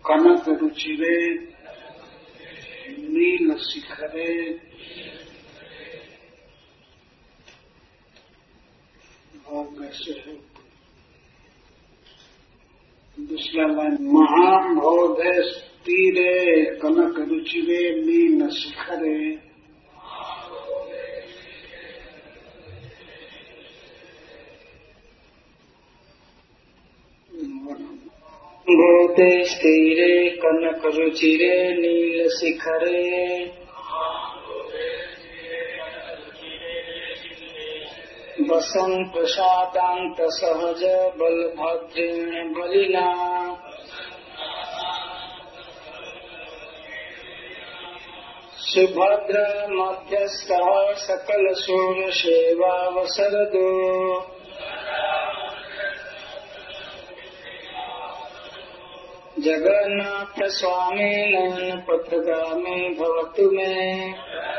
कनक रुचिरे नील शिखरे और कैसे है दूसरा लाइन महाभोधे तीरे कनक रुचिरे नील शिखरे भूते स्थिरे कनक रुचिरे नील शिखरे वसं प्रसादान्त सहज बलभद्रेण बलिना सुभद्र मध्यस्थः सकल सूर सेवावसरदो जगन्नाथ स्वामी नयन पथगामी भवतु में।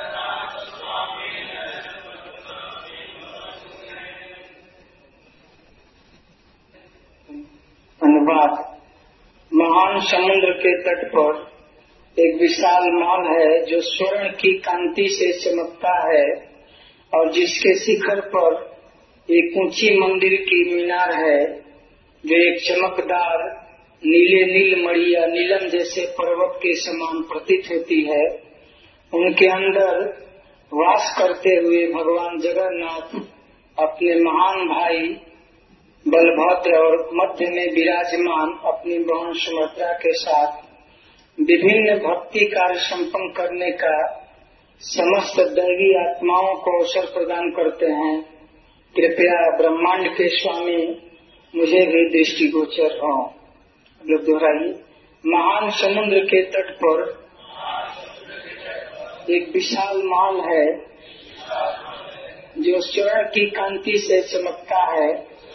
अनुवाद। महान समुद्र के तट पर एक विशाल महल है जो स्वर्ण की कांति से चमकता है और जिसके शिखर पर एक ऊंची मंदिर की मीनार है जो एक चमकदार नीले नीलमणि या नीलम जैसे पर्वत के समान प्रतीत होती है। उनके अंदर वास करते हुए भगवान जगन्नाथ अपने महान भाई बलभद्र और मध्य में विराजमान अपनी बहन सुभद्रा के साथ विभिन्न भक्ति कार्य संपन्न करने का समस्त दैवी आत्माओं को अवसर प्रदान करते हैं। कृपया ब्रह्मांड के स्वामी मुझे भी दृष्टिगोचर हो। लोग दोहराइए। महान समुद्र के तट पर एक विशाल महल है जो स्वर्ण की कांति से चमकता है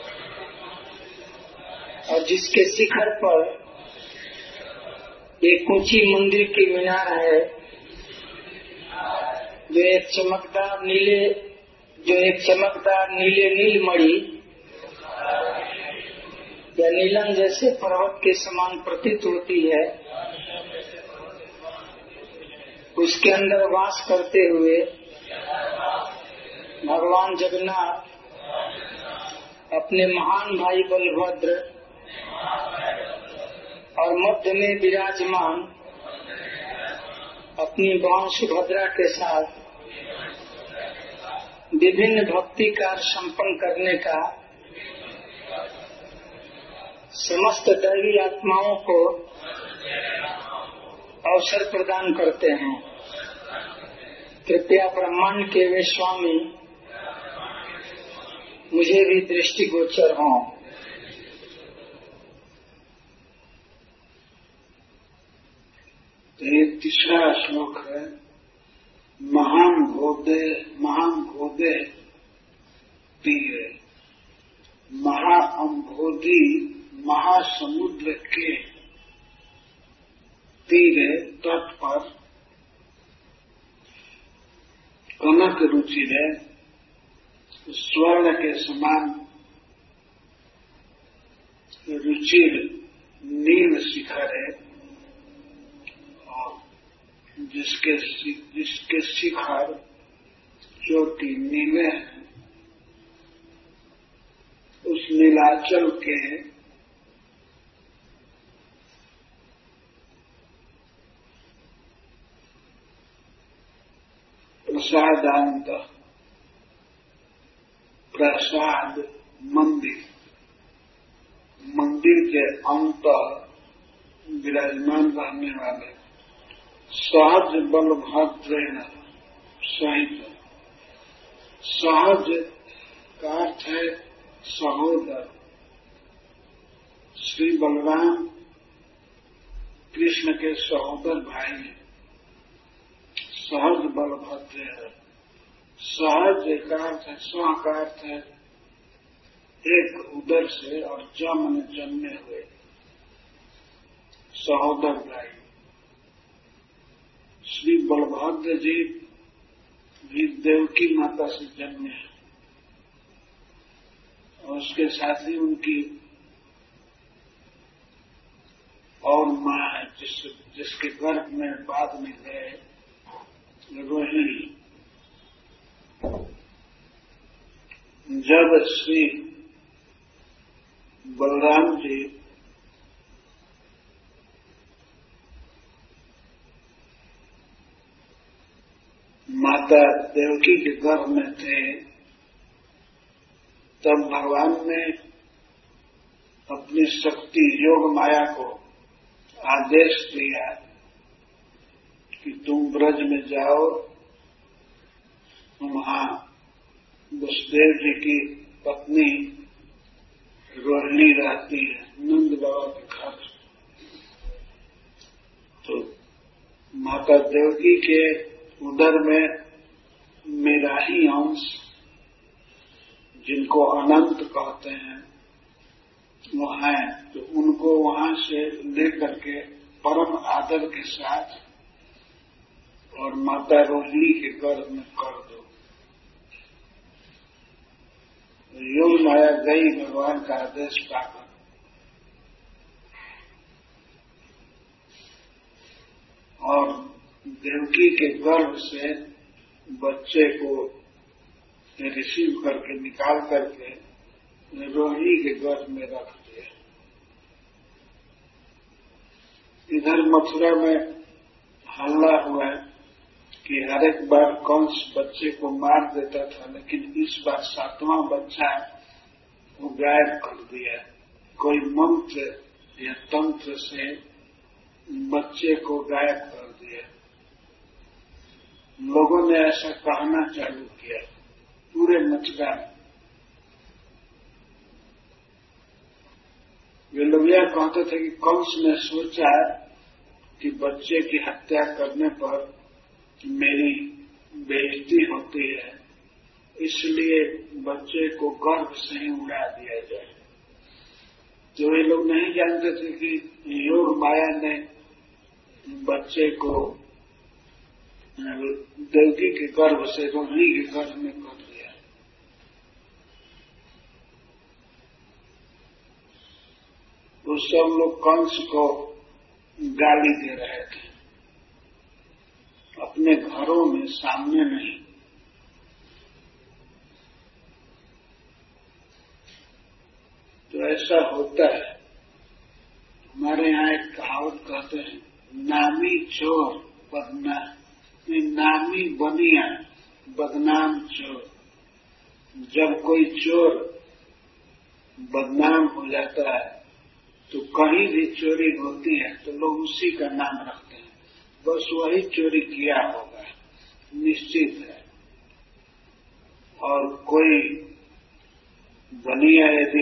और जिसके शिखर पर एक ऊंची मंदिर की मीनार है जो एक चमकदार नीले नीलमणि या नीलम जैसे पर्वत के समान प्रतीत होती है। उसके अंदर वास करते हुए भगवान जगन्नाथ अपने महान भाई बलभद्र और मध्य में विराजमान अपनी बहन सुभद्रा के साथ विभिन्न भक्ति कार्य संपन्न करने का समस्त दैवी आत्माओं को अवसर प्रदान करते हैं। कृपया ब्रह्मांड के वे स्वामी मुझे भी दृष्टिगोचर हों। ये तीसरा श्लोक है। महान घोदे तीर महाअंभोधी महासमुद्र के तीरे तट पर कनक रुचिरे स्वर्ण के समान रुचिर नील शिखर है और जिसके शिखर चोटी नीले हैं। उस नीलाचल के प्रसादांत प्रसाद मंदिर के अंत विराजमान रहने वाले सहज बलभद्रेण सहित। सहज का अर्थ है सहोदर। श्री बलराम कृष्ण के सहोदर भाई हैं। सहज बलभद्र है। सहज का अर्थ है, स्व का अर्थ है एक उदर से और जम ने जन्मे हुए सहोदर भाई। श्री बलभद्र जी भी देवकी माता से जन्मे हैं और उसके साथ ही उनकी और माँ है जिसके गर्भ में बाद में गए रोहिणी। जब श्री बलराम जी माता देवकी के गर्भ में थे तब भगवान ने अपनी शक्ति योग माया को आदेश दिया कि तुम ब्रज में जाओ, वहां वसुदेव जी की पत्नी रोहिणी रहती है नंद बाबा के घर। तो माता देवकी के उदर में मेरा ही अंश, जिनको अनंत कहते हैं, वो हैं, तो उनको वहां से लेकर के परम आदर के साथ और माता रोहिणी के गर्भ में कर दो। योग माया गई भगवान का आदेश पाकर। और देवकी के गर्भ से बच्चे को रिसीव करके निकाल करके रोहिणी के गर्भ में रख दिया। इधर मथुरा में हल्ला हुआ कि हर एक बार कंस बच्चे को मार देता था, लेकिन इस बार 7वां बच्चा वो गायब कर दिया। कोई मंत्र या तंत्र से बच्चे को गायब कर दिया। लोगों ने ऐसा कहना चालू किया पूरे मथुरा में। वे लोग यह कहते थे कि कंस ने सोचा कि बच्चे की हत्या करने पर मेरी बेइज्जती होती है, इसलिए बच्चे को गर्भ से ही उड़ा दिया जाए। तो वे लोग नहीं जानते थे कि योग माया ने बच्चे को देवकी के गर्भ से रोहिणी के गर्भ में कर दिया। तो सब लोग कंस को गाली दे रहे थे, अपने घरों में, सामने नहीं। तो ऐसा होता है। हमारे यहाँ एक कहावत कहते हैं, नामी चोर बदनाम, नामी बनिया बदनाम चोर। जब कोई चोर बदनाम हो जाता है तो कहीं भी चोरी होती है तो लोग उसी का नाम रखते हैं, बस वही चोरी किया होगा, निश्चित है। और कोई बनिया यदि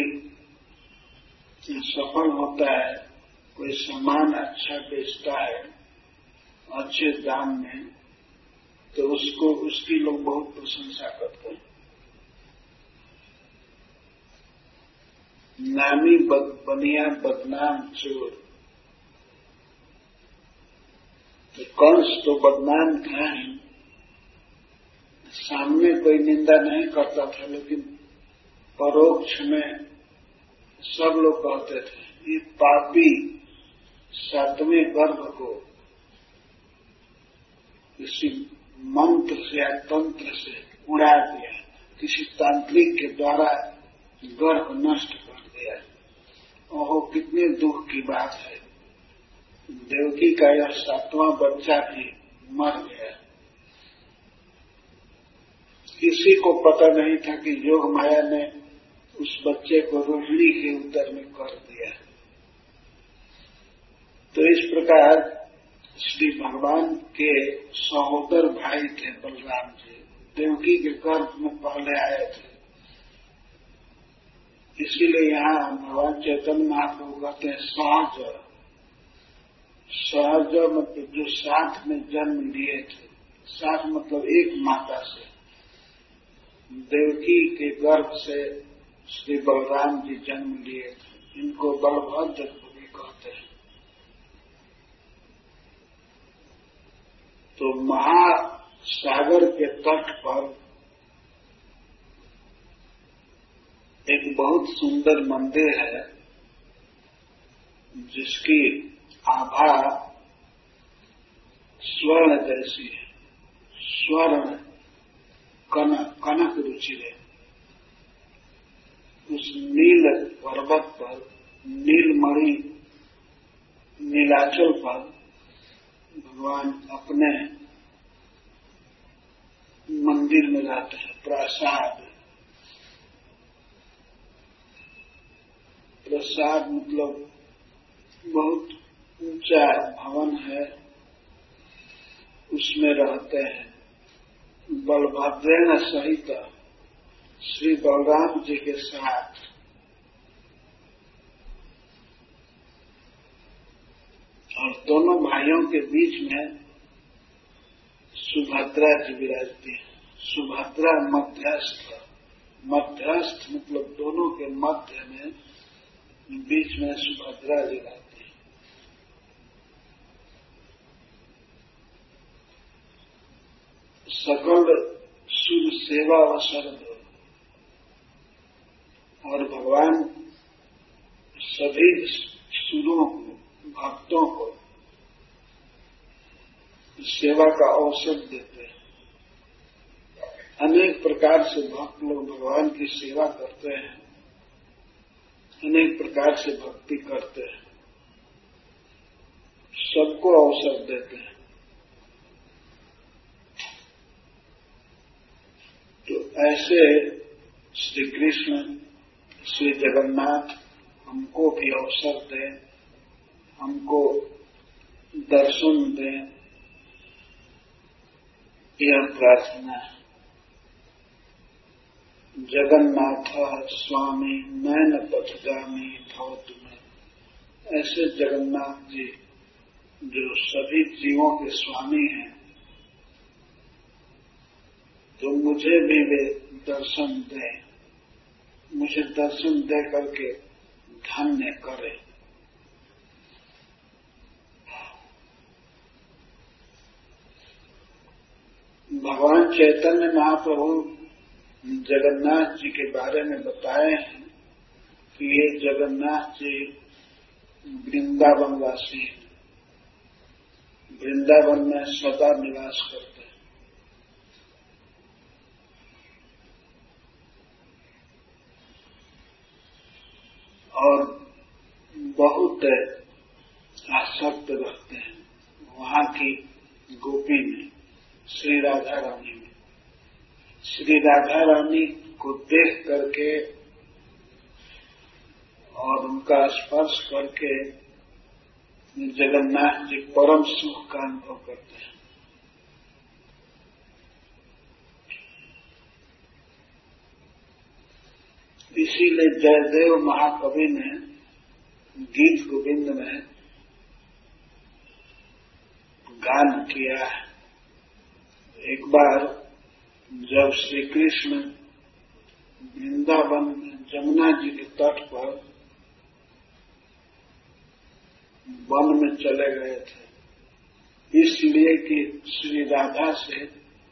सफल होता है, कोई सामान अच्छा बेचता है अच्छे दाम में, तो उसकी लोग बहुत प्रशंसा करते हैं। नामी बनिया बदनाम चोर। तो कंस तो बदनाम था ही, सामने कोई निंदा नहीं करता था, लेकिन परोक्ष में सब लोग कहते थे ये पापी 7वें गर्भ को किसी मंत्र से या तंत्र से उड़ा दिया, किसी तांत्रिक के द्वारा गर्भ नष्ट कर दिया। ओहो, कितने दुख की बात है। देवकी का यह 7वां बच्चा भी मर गया। किसी को पता नहीं था कि योग माया ने उस बच्चे को रोहिणी के उदर में कर दिया। तो इस प्रकार श्री भगवान के सहोदर भाई थे बलराम जी, देवकी के गर्भ में पहले आए थे। इसीलिए यहाँ भगवान चैतन्य महाप्रभु कहते हैं सहज। सहज मतलब जो साथ में जन्म लिए थे, साथ मतलब एक माता से, देवकी के गर्भ से श्री बलराम जी जन्म लिए थे। इनको बलभद्र भी कहते हैं। तो महासागर के तट पर एक बहुत सुंदर मंदिर है, जिसकी आभा स्वर्ण जैसी है, स्वर्ण कनक रुचिर। उस नील पर्वत पर, नीलमणि नीलाचल पर भगवान अपने मंदिर में रहते हैं। प्रासाद, प्रसाद मतलब बहुत ऊंचा भवन है, उसमें रहते हैं। बलभद्रेण सहित, श्री बलराम जी के साथ और दोनों भाइयों के बीच में सुभद्रा जी विराजती है। सुभद्रा मध्यस्थ, मध्यस्थ मतलब दोनों के मध्य में, बीच में सुभद्रा जी रहती है। सकल सुर सेवा अवसर दो, और भगवान सभी सुरों को, भक्तों को सेवा का अवसर देते हैं। अनेक प्रकार से भक्त लोग भगवान की सेवा करते हैं, अनेक प्रकार से भक्ति करते हैं, सबको अवसर देते हैं। तो ऐसे श्री कृष्ण, श्री जगन्नाथ हमको भी अवसर दें, हमको दर्शन दें, यह प्रार्थना है। जगन्नाथ स्वामी नयन पथगामी भवतु में। ऐसे जगन्नाथ जी जो सभी जीवों के स्वामी हैं, तो मुझे भी वे दर्शन दें, मुझे दर्शन दे करके धन्य करें। भगवान चैतन्य महाप्रभु जगन्नाथ जी के बारे में बताए हैं कि ये जगन्नाथ जी वृंदावनवासी हैं, वृंदावन में सदा निवास करते हैं। और बहुत आसक्त रखते हैं वहां की गोपी में, श्री राधा रानी में। श्री राधा रानी को देख करके और उनका स्पर्श करके जगन्नाथ जी परम सुख का अनुभव करते हैं। इसीलिए जयदेव महाकवि ने गीत गोविंद में गान किया है। एक बार जब श्री कृष्ण वृंदावन में जमुना जी के तट पर वन में चले गए थे, इसलिए कि श्री राधा से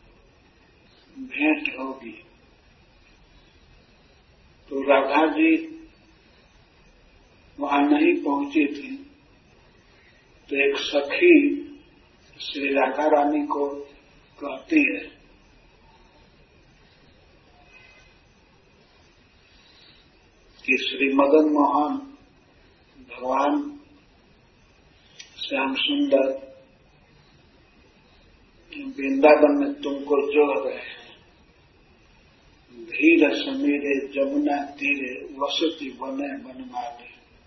भेंट होगी। तो राधा जी वहां नहीं पहुंची थी, तो एक सखी श्री राधा रानी को कहती है कि श्री मदन मोहन भगवान श्याम सुंदर वृंदावन में तुमको जोह रहे हैं। धीर समीरे जमुना तीरे वसती बने बनमाली।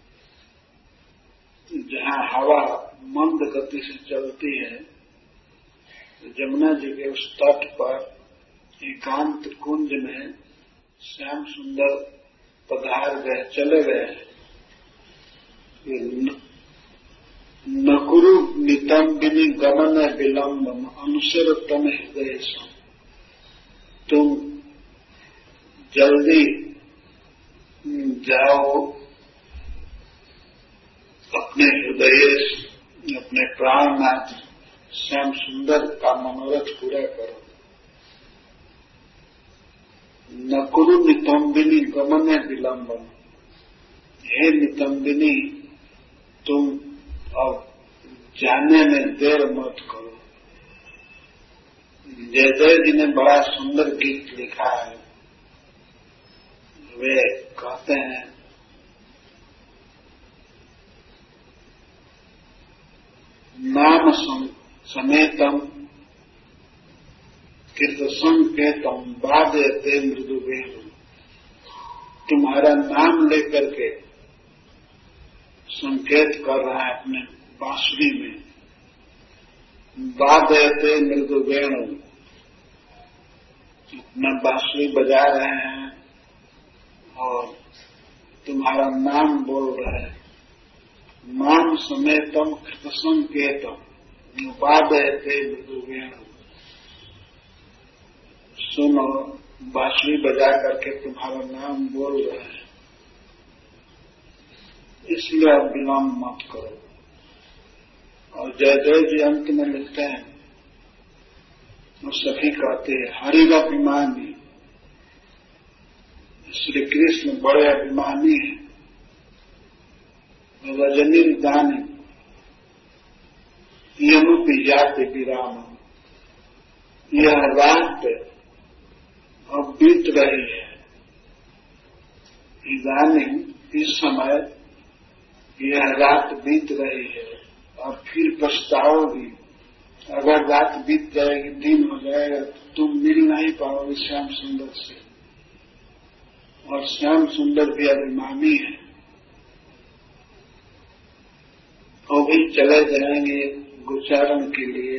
जहां हवा मंद गति से चलती है, जमुना जी के उस तट पर एकांत कुंज में श्याम सुंदर पधार गए, चले गए। नकुरु नितंबिनी गमन विलंबम अनुसर तम हृदय। तुम जल्दी जाओ, अपने हृदय, अपने प्राणनाथ श्याम सुंदर का मनोरथ पूरा करो। नकुरु नितंबिनी गमन विलंबम। हे नितंबिनी, तुम अब जाने में देर मत करो। जयदेव जी ने बड़ा सुंदर गीत लिखा है। वे कहते हैं, नाम समेतम कीर्तसंकेतम वादयते मृदुवेणु। तुम्हारा नाम लेकर के संकेत कर रहा है अपने बांसुरी में। वादयते मृदुवेणु, अपना बांसुरी बजा रहे हैं और तुम्हारा नाम बोल रहे हैं। नाम समेतम कृतसंकेतम वादयते मृदुवेणु। सुनो, बांसुरी बजा करके तुम्हारा नाम बोल रहे हैं, इसलिए अब विलंब मत करो। और जयदेव जी अंत में लिखते हैं, और सभी कहते हैं हरिव अभिमानी। श्री कृष्ण बड़े अभिमानी हैं। रजनी दानी यमुपि जाते विराम। यह रात अब बीत रही है। इदानीं, इस समय यह रात बीत रही है और फिर पछताओगी। अगर रात बीत जाएगी, दिन हो जाएगा, तो तुम मिल नहीं पाओगे श्याम सुंदर से। और श्याम सुंदर भी अभिमानी है, वो भी चले जाएंगे गोचारण के लिए।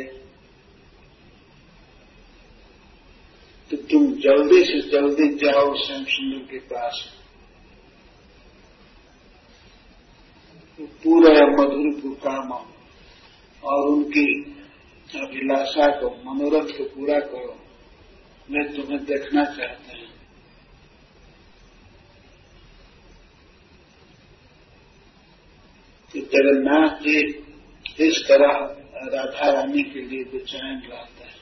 तो तुम जल्दी से जल्दी जाओ श्याम सुंदर के पास। पूरा मधुर पुकाम और उनकी अभिलाषा को, मनोरथ को पूरा करो। वे तुम्हें देखना चाहते हैं। कि जगन्नाथ जी इस तरह राधा रानी के लिए बेचैन रहते हैं।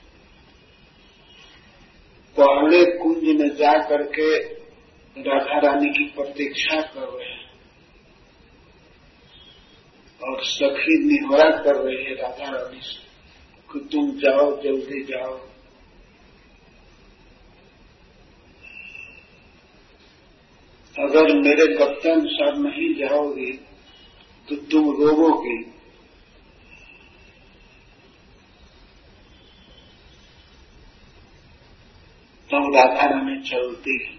पहले कुंज में जा करके राधा रानी की प्रतीक्षा कर रहे हैं और सखी निहोरा कर रही है राधा रानी से कि तुम जाओ, जल्दी जाओ। अगर मेरे गत्यानुसार नहीं जाओगी तो तुम रोवोगी। तब राधा रानी चलती है।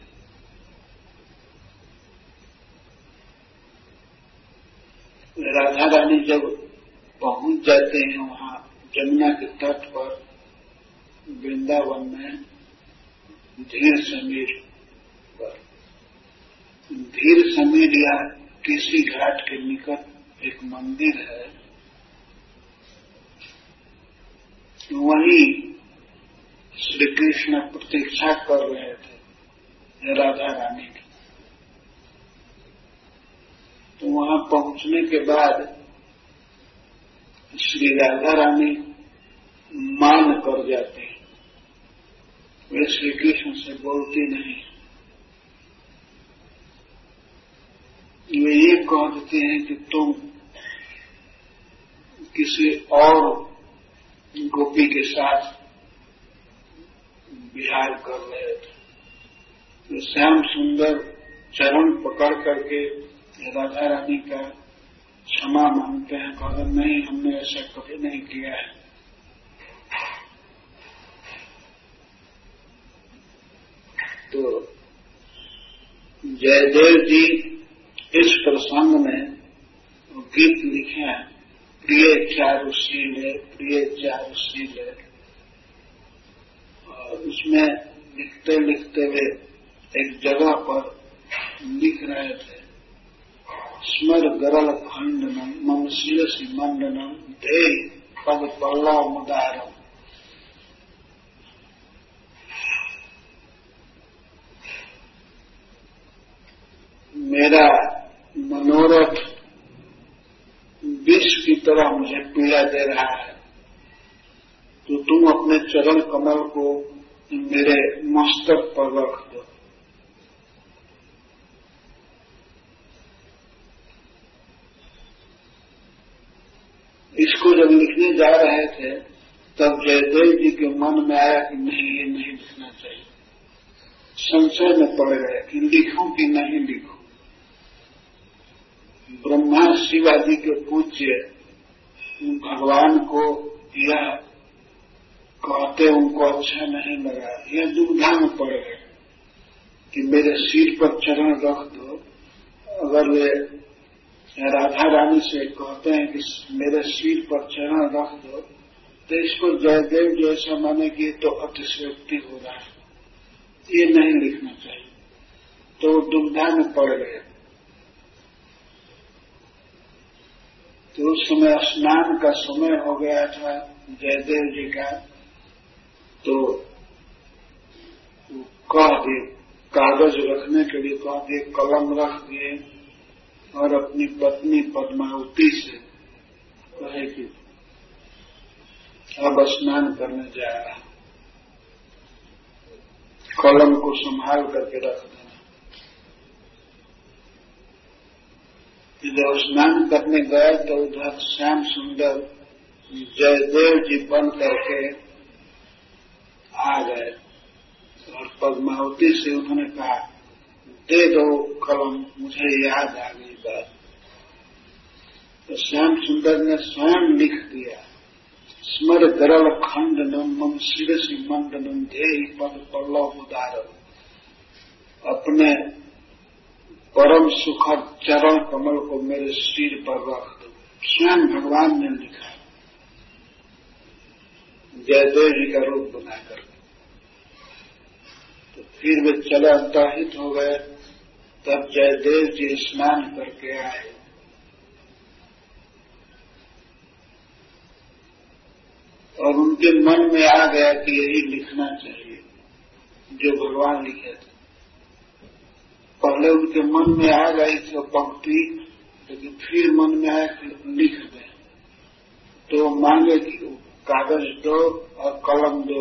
राधा रानी जब पहुंच जाते हैं वहां जमुना के तट पर, वृंदावन में धीर समीर पर, धीर समीर या किसी घाट के निकट एक मंदिर है। वहीं श्री कृष्ण प्रतीक्षा कर रहे थे राधा रानी की। तो वहां पहुंचने के बाद श्री राधा रानी मान कर जाती है। वे श्री कृष्ण से बोलती नहीं। वे ये कह देते हैं कि तुम किसी और गोपी के साथ विहार कर रहे थे। तो श्याम सुंदर चरण पकड़ करके राधा रानी का क्षमा मांगते हैं। कहते नहीं, हमने ऐसा कभी नहीं किया है। तो जयदेव जी इस प्रसंग में गीत लिखे हैं, प्रिय चारुशील है, प्रिय चारुशील है। और उसमें लिखते लिखते वे एक जगह पर लिख रहे थे, स्मर गरल खंडनम मम शिरसि मंडनम दे पद पल्लव मुदारम। मेरा मनोरथ विष की तरह मुझे पीड़ा दे रहा है, तो तुम अपने चरण कमल को मेरे मस्तक पर रख दो। इसको जब लिखने जा रहे थे तब जयदेव जी के मन में आया कि नहीं, ये नहीं लिखना चाहिए। संशय में पड़ गए कि लिखूं कि नहीं लिखूं। ब्रह्मा शिवाजी के पूज्य भगवान को यह कहते उनको अच्छा नहीं लगा। यह दुविधा में पड़ गए कि मेरे सिर पर चरण रख दो। अगर वे राधा रानी से कहते हैं कि मेरे सिर पर चरण रख दो तो इसको जयदेव जैसा माने कि तो अतिशयोक्ति हो रहा है, ये नहीं लिखना चाहिए। तो दुविधा में पड़ गए। तो उस समय स्नान का समय हो गया था जयदेव जी का। तो कह दिए, कागज रखने के लिए कह दिए, कलम रख दिए और अपनी पत्नी पद्मावती से कहे कि अब स्नान करने जा रहा, कलम को संभाल करके रख देना। जब स्नान करने गए तो उधर श्याम सुंदर जयदेव जी बन करके आ गए और पद्मावती से उन्होंने कहा, दे दो कलम, मुझे याद आ गई बात। तो श्याम सुंदर ने स्वयं लिख दिया, स्मर गरल खंडनम मम शिरसि मंडनम धेहि पद पल्लव उदारम। अपने परम सुखद चरण कमल को मेरे सिर पर रख दो। स्वयं भगवान ने लिखा, जयदेव जी का रूप बनाकर। तो फिर वे चले अंतर्हित हो गए। तब जयदेव जी स्नान करके आए। और उनके मन में आ गया कि यही लिखना चाहिए जो भगवान लिखे थे। पहले उनके मन में आ गई तो पंक्ति, लेकिन फिर मन में आया कि लिख दें। तो मांगे कि कागज दो और कलम दो।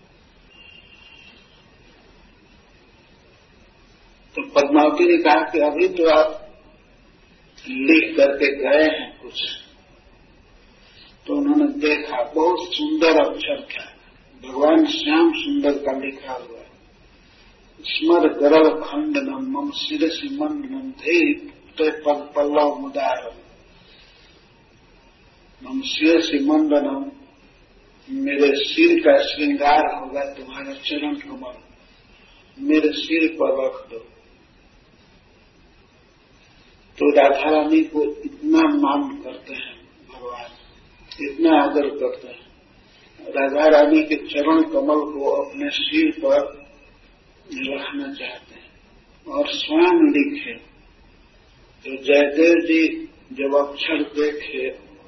तो पद्मावती ने कहा कि अभी तो आप लिख करके गए हैं कुछ। तो उन्होंने देखा, बहुत सुंदर अक्षर था, भगवान श्याम सुंदर का लिखा हुआ है। स्मर गरल खंडनम मम शिरसि मंडनम धेहि पद पल्लव मुदारम। मम शिरसि मंडनम, मेरे सिर का श्रृंगार होगा तुम्हारा चरण कमल, मेरे सिर पर रख दो। तो राधा रानी को इतना मान करते हैं भगवान, इतना आदर करते हैं। राधा रानी के चरण कमल को अपने सिर पर रखना चाहते हैं और स्वयं लिखे। तो जयदेव जी जब अक्षर देखे,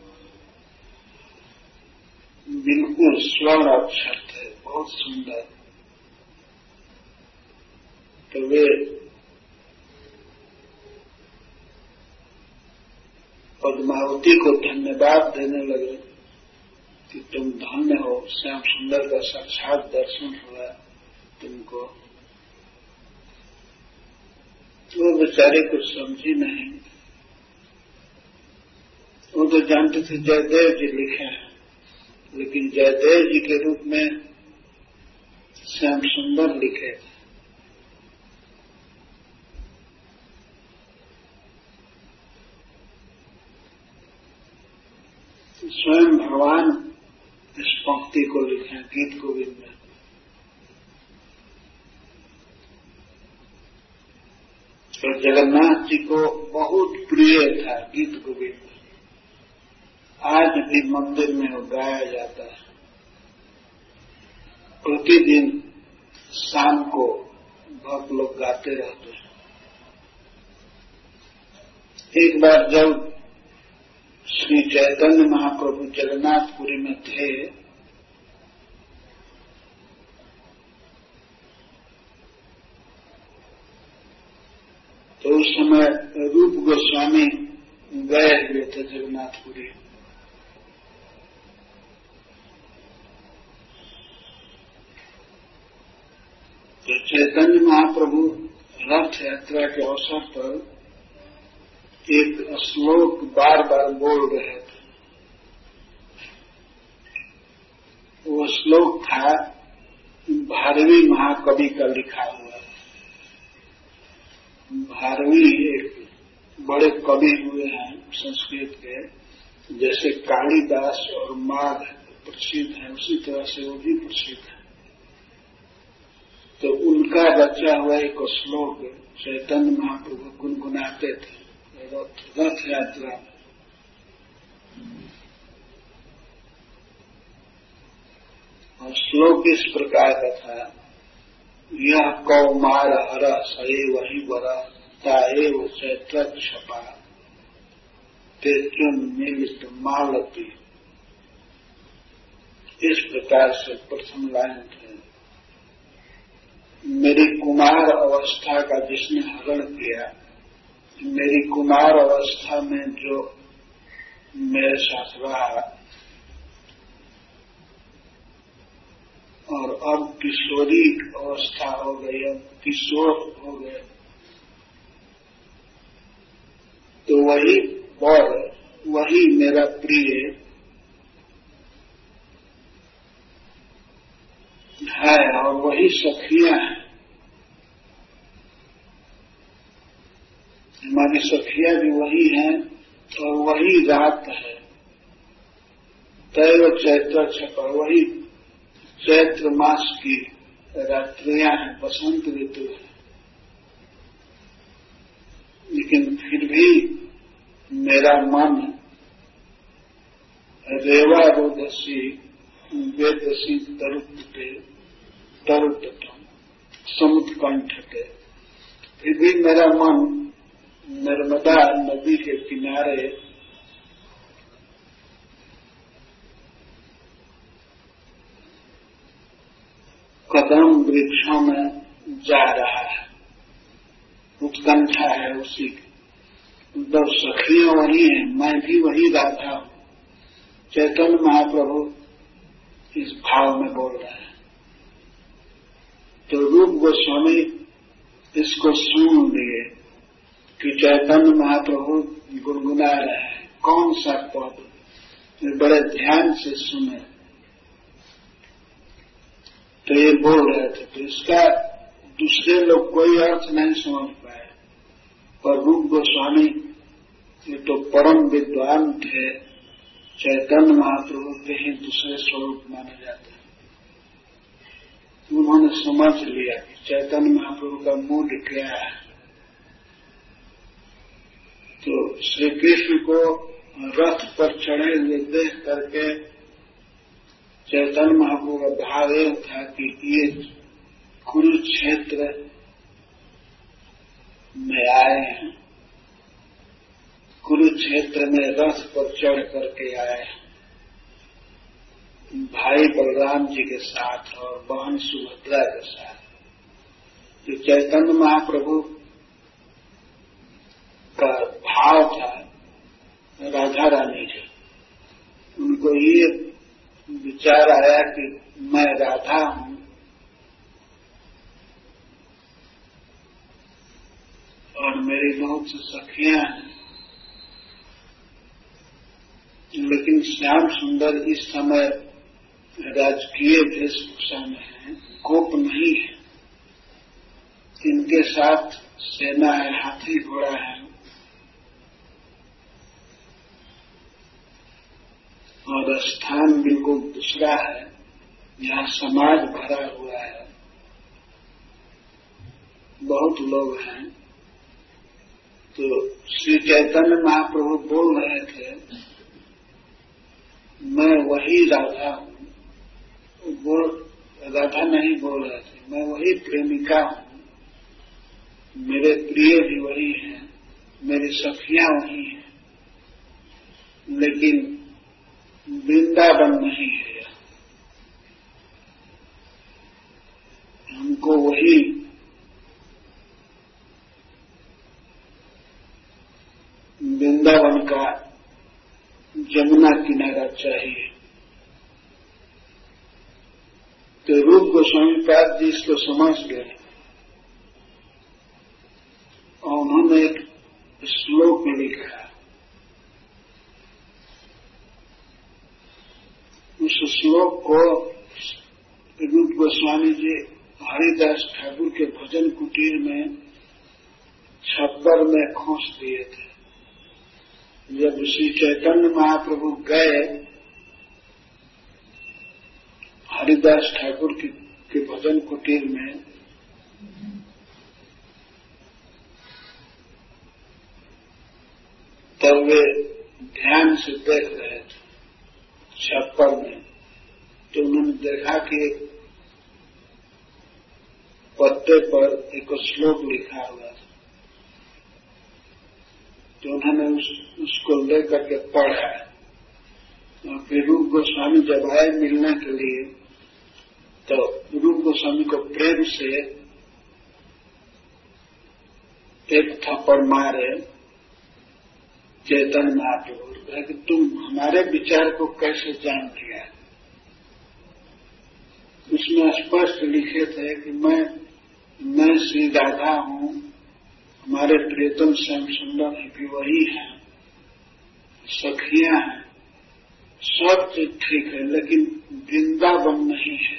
बिल्कुल स्वर्ण अक्षर थे, बहुत सुंदर। तो वे पद्मावती को धन्यवाद देने लगे कि तुम धन्य हो, श्याम सुंदर का साक्षात दर्शन हुआ तुमको। वो बेचारे कुछ समझी नहीं। वो तो जानते थे जयदेव जी लिखे हैं, लेकिन जयदेव जी के रूप में श्याम सुंदर लिखे। स्वयं भगवान इस पंक्ति को लिखे गीत गोविंद में। तो जगन्नाथ जी को बहुत प्रिय था गीत गोविंद। आज भी मंदिर में गाया जाता है। प्रतिदिन शाम को भक्त लोग गाते रहते हैं। एक बार जब श्री चैतन्य महाप्रभु जगन्नाथपुरी में थे, तो उस समय रूप गोस्वामी गए हुए थे जगन्नाथपुरी। तो चैतन्य महाप्रभु रथ यात्रा के अवसर पर एक श्लोक बार बार बोल रहे थे। श्लोक था भारवी महाकवि का लिखा हुआ। भारवी एक बड़े कवि हुए हैं संस्कृत के, जैसे कालिदास और माघ प्रसिद्ध है, उसी तरह से वो भी प्रसिद्ध है। तो उनका रचा हुआ एक श्लोक चैतन्य महाप्रभु गुनगुनाते थे रथ यात्रा में। और श्लोक इस प्रकार का था, यह कौमार हर सहे वही बरा ताए वो चैत्र छपा तेजुन मिलित मालती। इस प्रकार से प्रथम लाइन थे, मेरी कुमार अवस्था का जिसने हरण किया, मेरी कुमार अवस्था में जो मेरे साथ रहा और अब किशोरी अवस्था हो गई, अब किशोर हो गए, तो वही वर, वही मेरा प्रिय है और वही सखियां हैं। हमारी सखियां भी वही हैं और वही रात है। तैव चैत्र छपा, वही चैत्र मास की रात्रियां हैं, बसंत ऋतु है। लेकिन फिर भी मेरा मन रेवा रोदसी वेदसी तरुते तरुतम समुत्कंठते, फिर भी मेरा मन नर्मदा नदी के किनारे कदम वृक्षों में जा रहा है, उत्कंठा है उसी की। दो सखियां वही हैं, मैं भी वही राधा हूं। चैतन्य महाप्रभु इस भाव में बोल रहे हैं। तो रूप गोस्वामी इसको सुन लिए कि चैतन्य महाप्रभु गुनगुना रहे हैं, कौन सा पद, बड़े ध्यान से सुने। तो ये बोल रहे थे, तो इसका दूसरे लोग कोई अर्थ नहीं समझ पाए, पर रूप गोस्वामी ये तो परम विद्वान थे, चैतन्य महाप्रभु के ही दूसरे स्वरूप माने जाते हैं। उन्होंने समझ लिया कि चैतन्य महाप्रभु का मूड क्या है। तो श्री कृष्ण को रथ पर चढ़े हुए देख करके चैतन्य महाप्रभु का भाव यह था कि ये कुरुक्षेत्र में आए हैं, कुरुक्षेत्र में रथ पर चढ़ करके आए हैं, भाई बलराम जी के साथ और बहन सुभद्रा के साथ। जो चैतन्य महाप्रभु का भाव था राधा रानी जी, उनको ये विचार आया कि मैं राधा हूं और मेरी बहुत सी सखियां हैं, लेकिन श्याम सुंदर इस समय राजकीय वेशभूषा में है, गोप नहीं है। इनके साथ सेना है, हाथी घोड़ा है और स्थान बिल्कुल दूसरा है, यहाँ समाज भरा हुआ है, बहुत लोग हैं। तो श्री चैतन्य महाप्रभु बोल रहे थे, मैं वही राधा हूं। वो राधा नहीं बोल रहे थे, मैं वही प्रेमिका हूं, मेरे प्रिय भी वही हैं, मेरी सखियां वही हैं, लेकिन वृंदावन नहीं है। हमको वही वृंदावन का जमुना किनारा चाहिए। तो रूप गोस्वामी पाद जी इसको समझ गए और उन्होंने एक श्लोक लिखा। उस श्लोक को रूप गोस्वामी जी हरिदास ठाकुर के भजन कुटीर में छप्पर में खोस दिए थे। जब श्री चैतन्य महाप्रभु गए हरिदास ठाकुर के भजन कुटीर में, तब वे ध्यान से देख रहे थे छप्पर में, तो उन्होंने देखा कि पत्ते पर एक श्लोक लिखा हुआ था। तो उन्होंने उसको लेकर के पढ़ा। और फिर रूप गोस्वामी जब आए मिलने के लिए, तो रूप गोस्वामी को प्रेम से एक थप्पड़ मारे चैतन्य महाप्रभु, कहा कि तुम हमारे विचार को कैसे जान लिया। उसमें स्पष्ट लिखे थे कि मैं श्री राधा हूँ, हमारे प्रियतम श्याम सुंदर है कि वही है, सखियां हैं, सब चीज ठीक है, लेकिन वृंदावन नहीं है।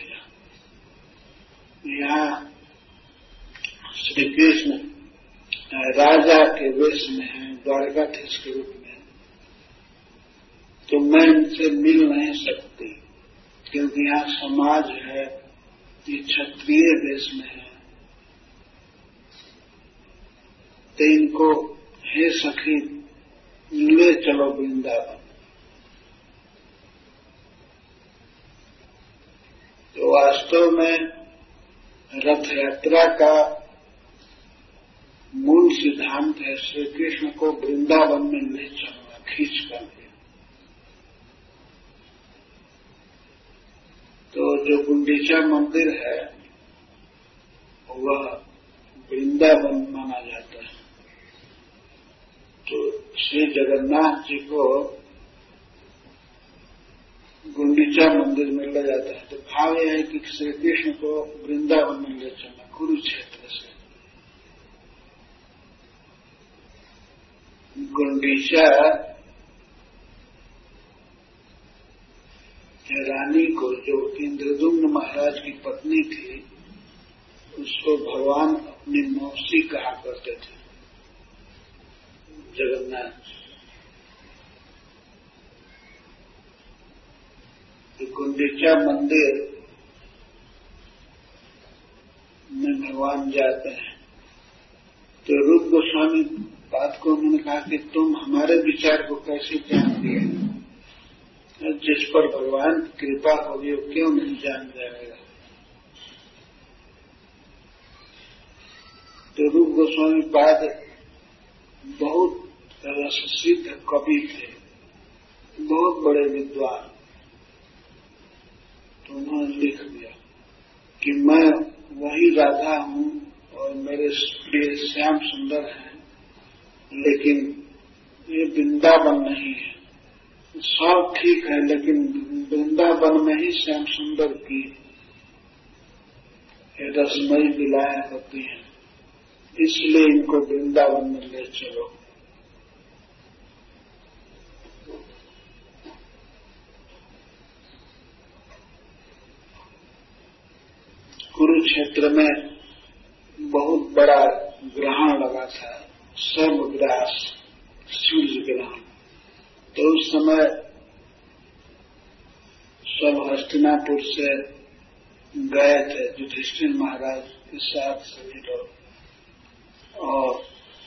यहाँ श्री कृष्ण राजा के वेश में है, द्वारकाधीश के रूप में, तो मैं इनसे मिल नहीं सकती, क्योंकि यहाँ समाज है, ये क्षत्रिय वेश में है। तो इनको हे सखी ले चलो वृंदावन। तो वास्तव में रथ यात्रा का मूल सिद्धांत है श्री कृष्ण को वृंदावन में ले चलना, खींच करके। तो जो गुंडीचा मंदिर है वह वृंदावन माना जाता है। तो श्री जगन्नाथ जी को गुंडीचा मंदिर में ले जाता है। तो भाव यह है कि श्री कृष्ण को वृंदावन में ले चलना, कुरुक्षेत्र से। गुंडीचा रानी को, जो इंद्रदुम्न महाराज की पत्नी थी, उसको भगवान अपनी मौसी कहा करते थे, जगन्नाथ। गुंडीचा मंदिर में भगवान जाते हैं। तो रूप गोस्वामी बात को उन्होंने कहा कि तुम हमारे विचार को कैसे जान लिए, जिस पर भगवान की कृपा होगी वो क्यों नहीं जान जाएगा। तो रूप गोस्वामी बाद बहुत रससिद्ध कवि थे, बहुत बड़े विद्वान। तो उन्होंने लिख दिया कि मैं वही राधा हूँ और मेरे प्रिय श्याम सुंदर हैं, लेकिन ये वृंदावन नहीं है। सब ठीक है, लेकिन वृंदावन में ही श्याम सुंदर की रसमयी लीलाएं होती हैं, इसलिए इनको वृंदावन में ले चलो। कुरुक्षेत्र में बहुत बड़ा ग्रहण लगा था, सर्वग्रास सूर्य ग्रहण। तो उस समय सब हस्तिनापुर से गए थे, युधिष्ठिर महाराज के साथ सभी लोग, और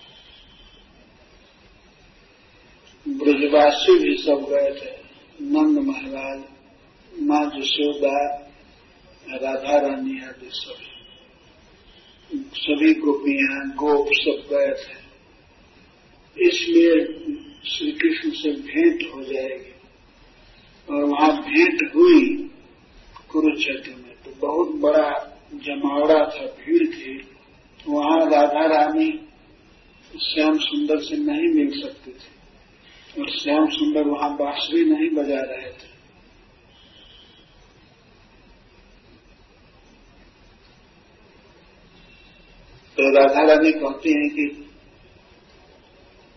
ब्रजवासी भी सब गए थे। नंद महाराज, माँ यशोदा, राधा रानी आदि सभी गोपियां, गोप सब गए थे। इसलिए श्री कृष्ण से भेंट हो जाएगी। और वहां भेंट हुई कुरुक्षेत्र में, तो बहुत बड़ा जमावड़ा था, भीड़ थी। वहां राधा रानी श्याम सुंदर से नहीं मिल सकती थी, और श्याम सुंदर वहां बांसुरी नहीं बजा रहे थे। तो राधा रानी कहती हैं कि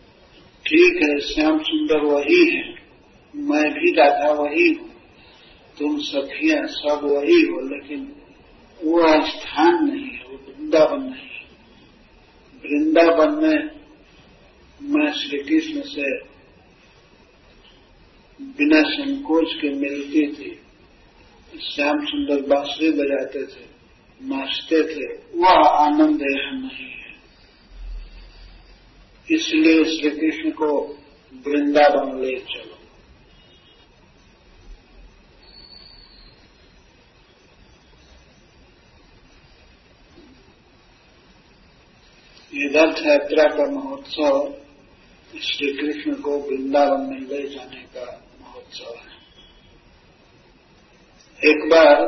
ठीक है, श्याम सुंदर वही है, मैं भी राधा वही हूँ, तुम सखियां सब वही हो, लेकिन वो स्थान नहीं है, वो वृंदावन नहीं है। वृंदावन में मैं श्री कृष्ण से बिना संकोच के मिलती थी, श्याम सुंदर बांसुरी बजाते थे, नाचते थे, वह आनंद यहाँ नहीं है। इसलिए श्री कृष्ण को वृंदावन ले चलो। ये रथ यात्रा का महोत्सव श्री कृष्ण को वृंदावन में ले जाने का महोत्सव है। एक बार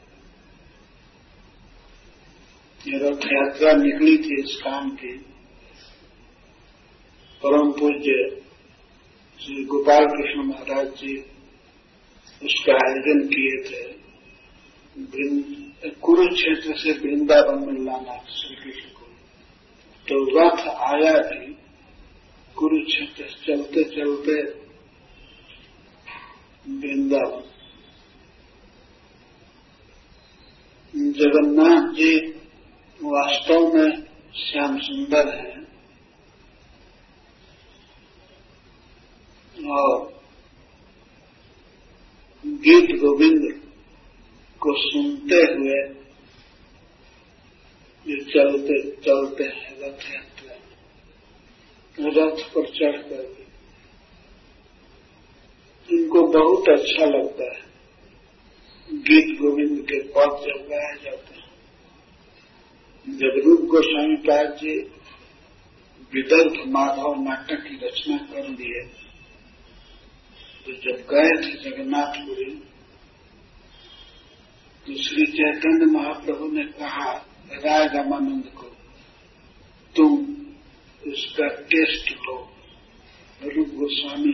ये रथ यात्रा निकली थी इस काम की, परम पूज्य श्री गोपाल कृष्ण महाराज जी उसका आयोजन किए थे। कुरुक्षेत्र से वृंदावन में लाना श्री कृष्ण को, तो रथ आया भी कुरुक्षेत्र चलते चलते वृंदावन। जगन्नाथ जी वास्तव में श्याम सुंदर है और गीत गोविंद को सुनते हुए ये चलते चलते हैं रथ यात्रा, रथ पर चढ़ कर इनको बहुत अच्छा लगता है। गीत गोविंद के पद जब गाए जाते हैं, जब रूप गोस्वामी पाद जी विदर्भ माधव नाटक की रचना कर लिए, तो जब गए थे जगन्नाथपुरी, तो श्री चैतन्य महाप्रभु ने कहा राय रामानंद को, तुम उसका टेस्ट लो, रूप गोस्वामी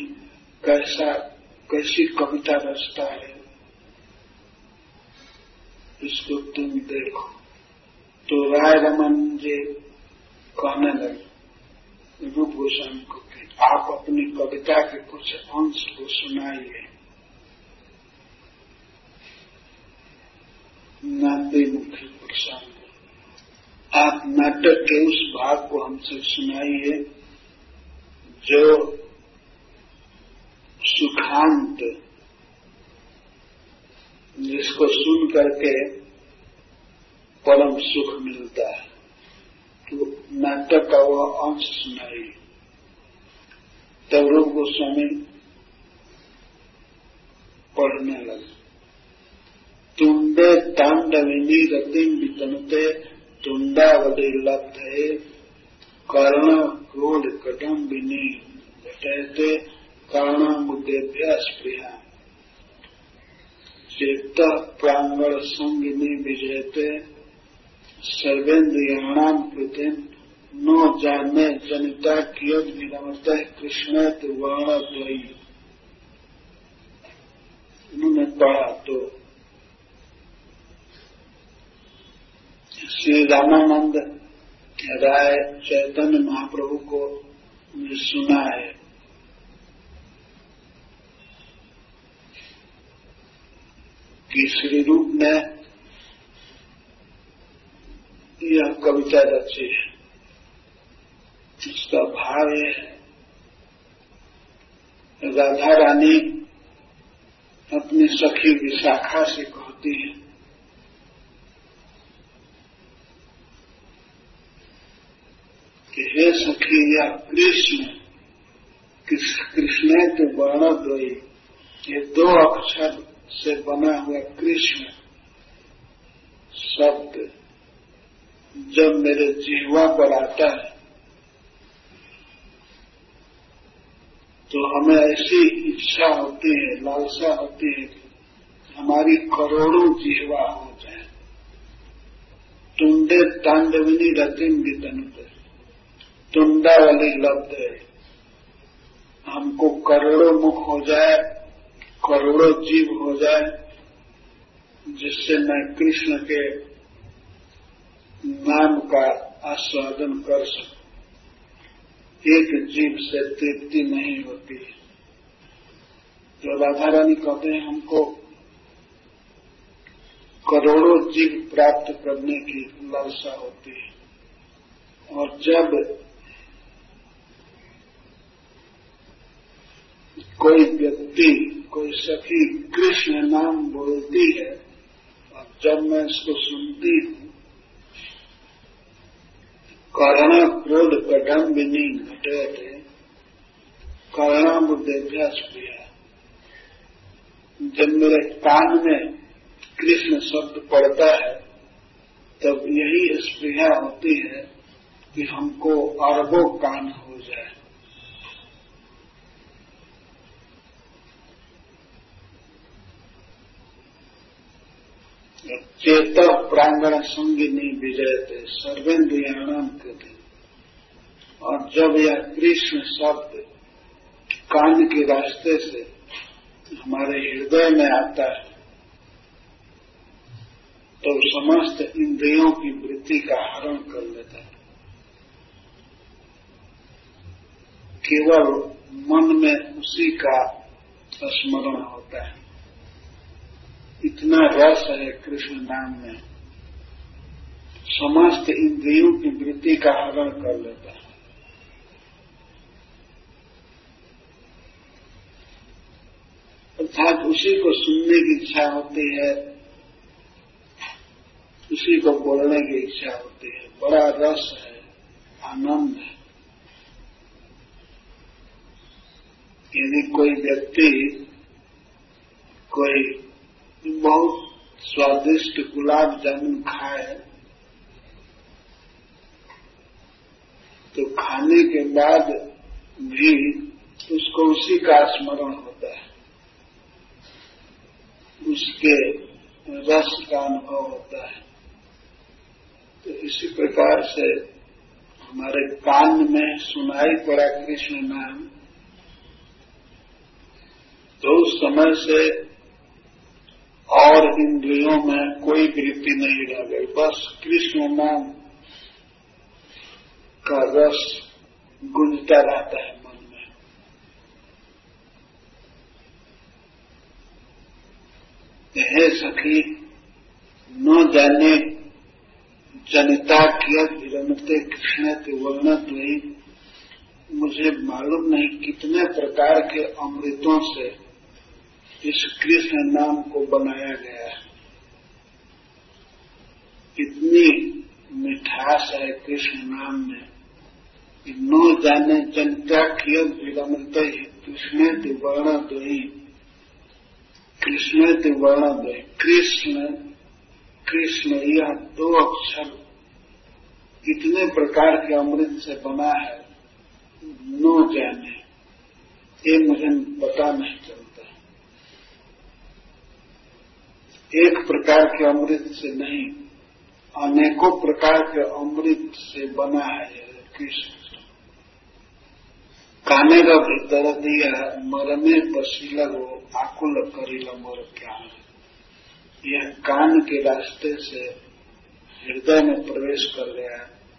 कैसी कविता रचता है, इसको तुम देखो। तो राय रामानंद जी कहने लगे रूप गोस्वामी को कि आप अपनी कविता के कुछ अंश को सुनाइए। नाते मुखी प्रसंग, आप नाटक के उस भाग को हमसे सुनाइए जो सुखांत, जिसको सुन करके परम सुख मिलता है। तो नाटक का वह अंश सुनाइए। तब रूप गोस्वामी पढ़ने लगे। तुंडे तांडविनी रतिम वितनते तुंडावली लब्धे कर्ण क्रोध कटम्बिनी घटयते कर्ण मुदेभ्य स्पृहा चेत प्रांगण संगिनी विजयते सर्वेन्द्रियाणाम कृतिम नो जाने जनिता कियद विरमत कृष्ण वर्णद्वयी। उन्होंने पढ़ा तो श्री रामानंद राय चैतन्य महाप्रभु को सुना है कि श्री रूप ने यह कविता रची है। इसका भाव है राधा रानी अपनी सखी विशाखा से कहती है कि हे सखी, यह कृष्ण तो वर्णद्वयी, ये दो अक्षर से बना हुआ कृष्ण शब्द जब मेरे जिह्वा पर आता है तो हमें ऐसी इच्छा होती है, लालसा होती है कि हमारी करोड़ों जिह्वा हो जाए। तुंडे तांडविनी रतिम वितनुते, तुंडा वाली लब्ध है, हमको करोड़ों मुख हो जाए, करोड़ों जीव हो जाए, जिससे मैं कृष्ण के नाम का आस्वादन कर सकूं। एक जीव से तृप्ति नहीं होती। तो राधा रानी कहते हैं हमको करोड़ों जीव प्राप्त करने की लालसा होती है। और जब कोई व्यक्ति, कोई सखी कृष्ण नाम बोलती है और जब मैं इसको सुनती हूँ, कर्ण क्रोध कदम्बिनी घटे करुणा बुद्धेभ्यास प्रिया। जब मेरे कान में कृष्ण शब्द पड़ता है तब यही स्पृहा होती है कि हमको अरबों कान हो जाए। चेत प्रांगण संगिनी विजयते सर्वेन्द्रियाणाम कृते। और जब यह कृष्ण शब्द कान के रास्ते से हमारे हृदय में आता है तो समस्त इंद्रियों की वृत्ति का हरण कर लेता है। केवल मन में उसी का स्मरण होता है। इतना रस है कृष्ण नाम में, समस्त इंद्रियों की वृत्ति का हरण कर लेता है। अर्थात उसी को सुनने की इच्छा होती है, उसी को बोलने की इच्छा होती है। बड़ा रस है, आनंद है। यदि कोई व्यक्ति कोई बहुत स्वादिष्ट गुलाब जामुन खाए तो खाने के बाद भी उसको उसी का स्मरण होता है, उसके रस का अनुभव होता है। तो इसी प्रकार से हमारे कान में सुनाई पड़ा कृष्ण नाम तो उस समय से और इंद्रियों में कोई वृत्ति नहीं रह गई, बस कृष्ण नाम का रस गूंजता रहता है मन में। हे सखी न जाने जनिता किया विरमते कृष्ण के वर्णद्वयी। मुझे मालूम नहीं कितने प्रकार के अमृतों से इस कृष्ण नाम को बनाया गया है। इतनी मिठास है कृष्ण नाम में। न जाने जनता किया विरमते ही कृष्ण के वर्णद्वयी। कृष्ण के वर्णद्वयी, कृष्ण कृष्ण यह दो अक्षर कितने प्रकार के अमृत से बना है न जाने, ये मुझे पता नहीं चलता। एक प्रकार के अमृत से नहीं, अनेकों प्रकार के अमृत से बना है कृष्ण। काने का भीतर दिया मरने पसीला वो आकुल करीला मोर क्या है। यह कान के रास्ते से हृदय में प्रवेश कर गया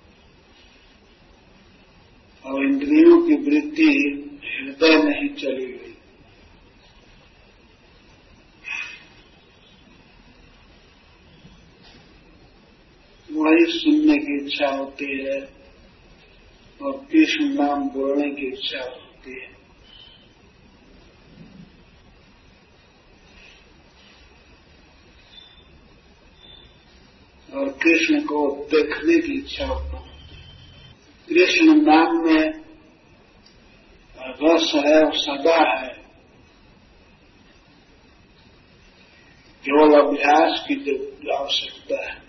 और इंद्रियों की वृत्ति हृदय में ही चली गई। वही सुनने की इच्छा होती है और कृष्ण नाम बोलने की इच्छा होती है। और कृष्ण को देखने की इच्छा होती है। कृष्ण नाम में रस है और सदा है। केवल अभ्यास की आवश्यकता है।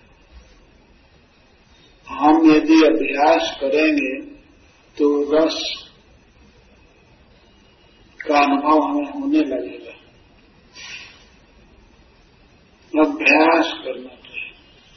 हम यदि अभ्यास करेंगे तो रस का अनुभव हमें होने लगेगा। अभ्यास करना चाहिए।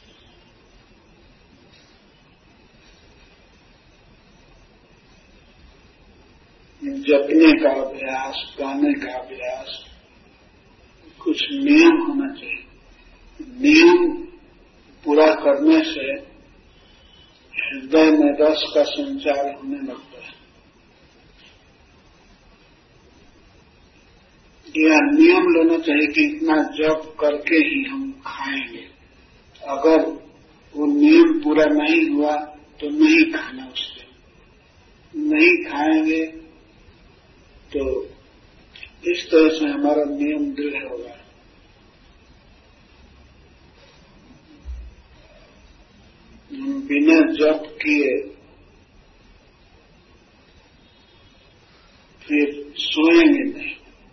जपने का अभ्यास, गाने का अभ्यास, कुछ नियम होना चाहिए। नियम पूरा करने से हृदय में रस का संचार होने लगता है। यह नियम लेना चाहिए कि इतना जप करके ही हम खाएंगे। अगर वो नियम पूरा नहीं हुआ तो नहीं खाना, उससे नहीं खाएंगे तो इस तरह से हमारा नियम दृढ़ होगा। हम बिना जप किए फिर सोएंगे नहीं।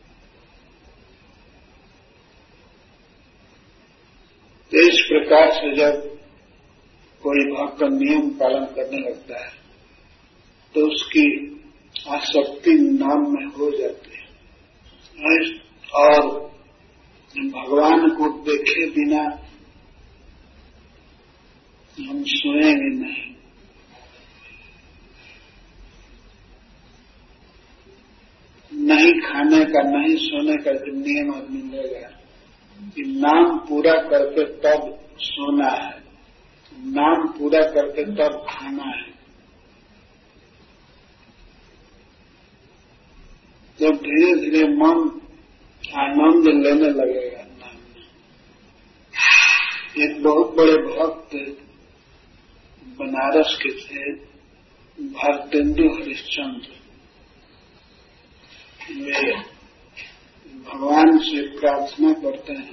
तो इस प्रकार से जब कोई भक्त नियम पालन करने लगता है तो उसकी आसक्ति नाम में हो जाती है और भगवान को देखे बिना हम सोएंगे नहीं। नहीं खाने का, नहीं सोने का जो नियम आदमी लेगा कि नाम पूरा करके तब सोना है, नाम पूरा करके तब खाना है, जब धीरे धीरे मन आनंद लेने लगेगा नाम में। एक बहुत बड़े भक्त बनारस के थे, भारतेंदु हरिश्चंद्र। वे भगवान से प्रार्थना करते हैं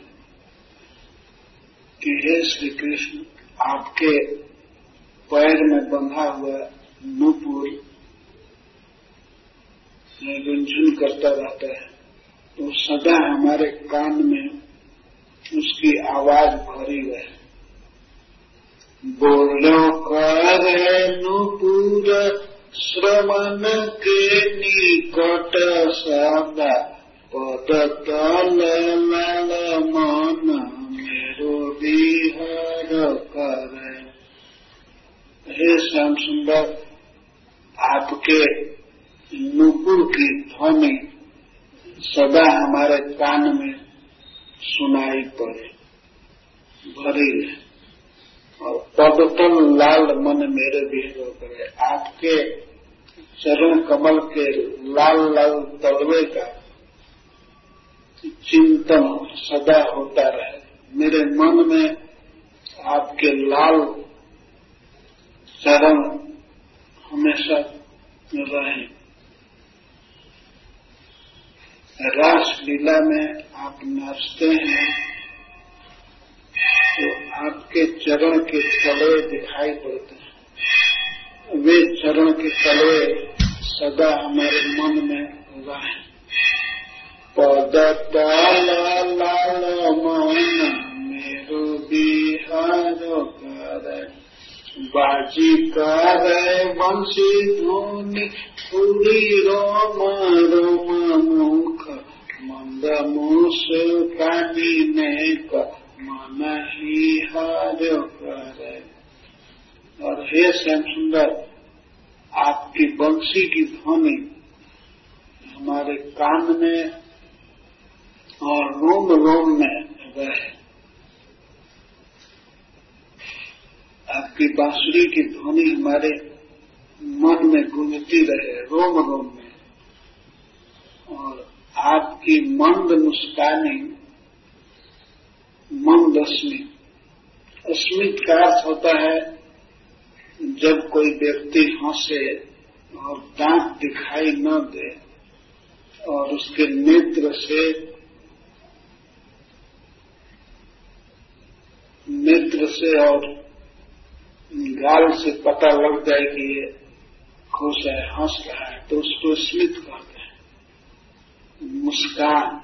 कि हे श्री कृष्ण, आपके पैर में बंधा हुआ नूपुर गुंजन करता रहता है, तो सदा हमारे कान में उसकी आवाज भरी रहे। बोलो करे नूपुर श्रवण के निकट सदा, पद तल मन मेरो विहार करे। हे श्याम सुंदर, आपके नूपुर की ध्वनि सदा हमारे कान में सुनाई पड़े, भरी है, और पदतल लाल मन मेरे विहार करे। आपके चरण कमल के लाल लाल तलवे का चिंतन सदा होता रहे, मेरे मन में आपके लाल चरण हमेशा रहे। रास लीला में आप नाचते हैं तो आपके चरण के तलवे दिखाई पड़ते हैं, वे चरण के तलवे सदा हमारे मन में रहे। पद तल लाल मन मेरो विहार करे, बाजी करे बंसी धुनी फूली रोम रोम मुख, मंद मुस्कानी नेक मन ही हार करे। और हे श्याम सुंदर, आपकी बंसी की ध्वनि हमारे कान में और रोम रोम में रहे। आपकी बांसुरी की ध्वनि हमारे मन में गूंजती रहे, रोम रोम में। और आपकी मंद मुस्कानी, मंद स्मित, स्मित का अर्थ होता है जब कोई व्यक्ति हंसे और दांत दिखाई न दे और उसके नेत्र से और गाल से पता लग जाए कि ये खुश है, हंस रहा है, तो उसको स्मित कहते हैं, मुस्कान।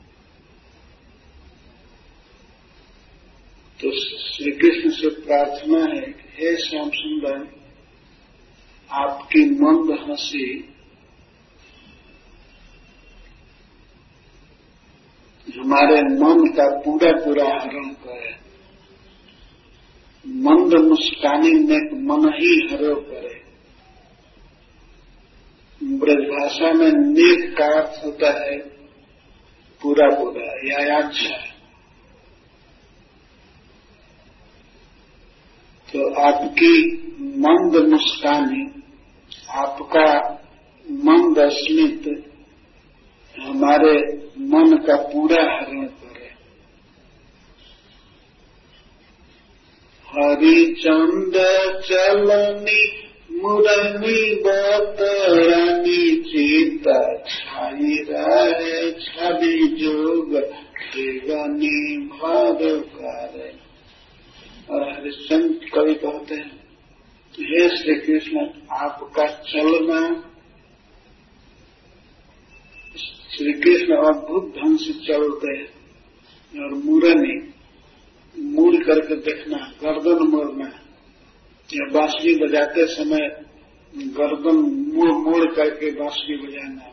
तो श्री कृष्ण से प्रार्थना है कि हे श्याम सुंदर, आपकी मंद हंसी हमारे मन का पूरा पूरा हरण करे, मंद मुस्कानी में मन ही हरो करे। ब्रजभाषा में नेक का अर्थ होता है पूरा पूरा या अच्छा। तो आपकी मंद मुस्कानी, आपका मंद स्मित हमारे मन का पूरा हरण करे। हरिचंद चलनी मुरनी बतरानी चिता छाई रहे छवि जोग देवनी भर करे। और हरिश्चंद्र कवि कहते हैं, हे श्री कृष्ण, आपका चलना, श्री कृष्ण अद्भुत ढंग से चलते हैं। और मुरनी, मुड़ करके देखना, गर्दन मोड़ना, या बांसुरी बजाते समय गर्दन मोड़ करके बांसुरी बजाना।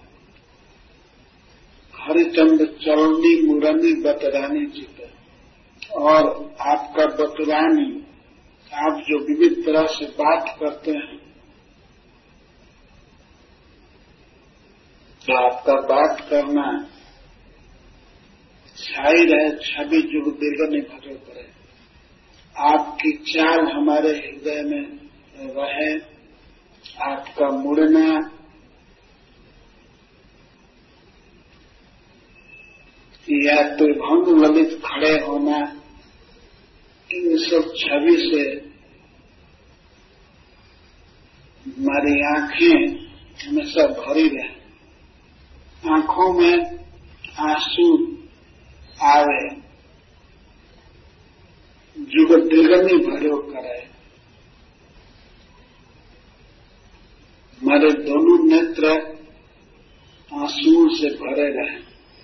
हरिचंद चलनी मुरनी बतरानी चित, और आपका बतरानी, आप जो विविध तरह से बात करते हैं, तो आपका बात करना छाई रहे छवि जुग दीर्घ नहीं भरे करे। आपकी चाल हमारे हृदय में रहे, आपका मुड़ना, या तो भंग ललित खड़े होना, इन सब छवि से हमारी आंखें हमेशा भरी रहे, आंखों में आंसू आवे, जुग दीर्घनी भरो करे। हमारे दोनों नेत्र आंसुओं से भरे रहे।